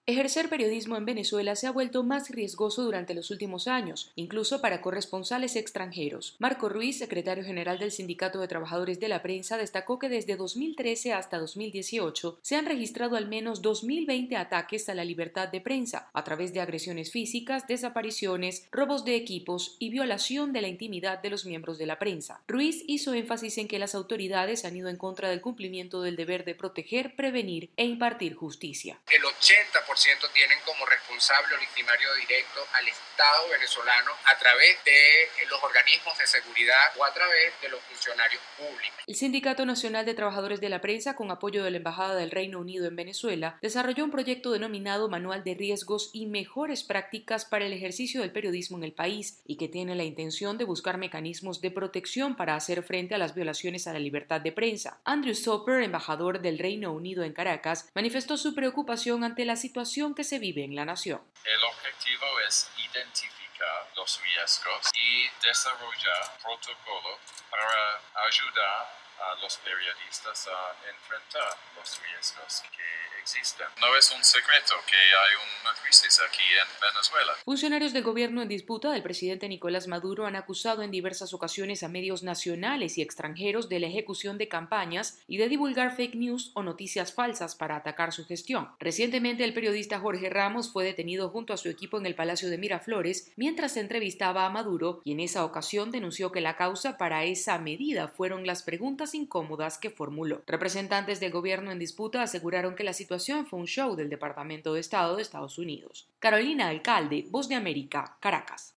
Ejercer periodismo en Venezuela se ha vuelto más riesgoso durante los últimos años, incluso para corresponsales extranjeros. Marco Ruiz, secretario general del Sindicato de Trabajadores de la Prensa, destacó que desde 2013 hasta 2018 se han registrado al menos 2020 ataques a la libertad de prensa, a través de agresiones físicas, desapariciones, robos de equipos y violación de la intimidad de los miembros de la prensa. Ruiz hizo énfasis en que las autoridades han ido en contra del cumplimiento del deber de proteger, prevenir e impartir justicia. El 80% tienen como responsable o victimario directo al Estado venezolano a través de los organismos de seguridad o a través de los funcionarios públicos. El Sindicato Nacional de Trabajadores de la Prensa, con apoyo de la Embajada del Reino Unido en Venezuela, desarrolló un proyecto denominado Manual de Riesgos y Mejores Prácticas para el Ejercicio del Periodismo en el país y que tiene la intención de buscar mecanismos de protección para hacer frente a las violaciones a la libertad de prensa. Andrew Soper, embajador del Reino Unido en Caracas, manifestó su preocupación ante la situación que se vive en la nación. El objetivo es identificar los riesgos y desarrollar protocolos para ayudar a los periodistas a enfrentar los riesgos que existen. No es un secreto que hay una crisis aquí en Venezuela. Funcionarios del gobierno en disputa del presidente Nicolás Maduro han acusado en diversas ocasiones a medios nacionales y extranjeros de la ejecución de campañas y de divulgar fake news o noticias falsas para atacar su gestión. Recientemente, el periodista Jorge Ramos fue detenido junto a su equipo en el Palacio de Miraflores mientras se entrevistaba a Maduro y en esa ocasión denunció que la causa para esa medida fueron las preguntas incómodas que formuló. Representantes del gobierno en disputa aseguraron que la situación fue un show del Departamento de Estado de Estados Unidos. Carolina Alcalde, Voz de América, Caracas.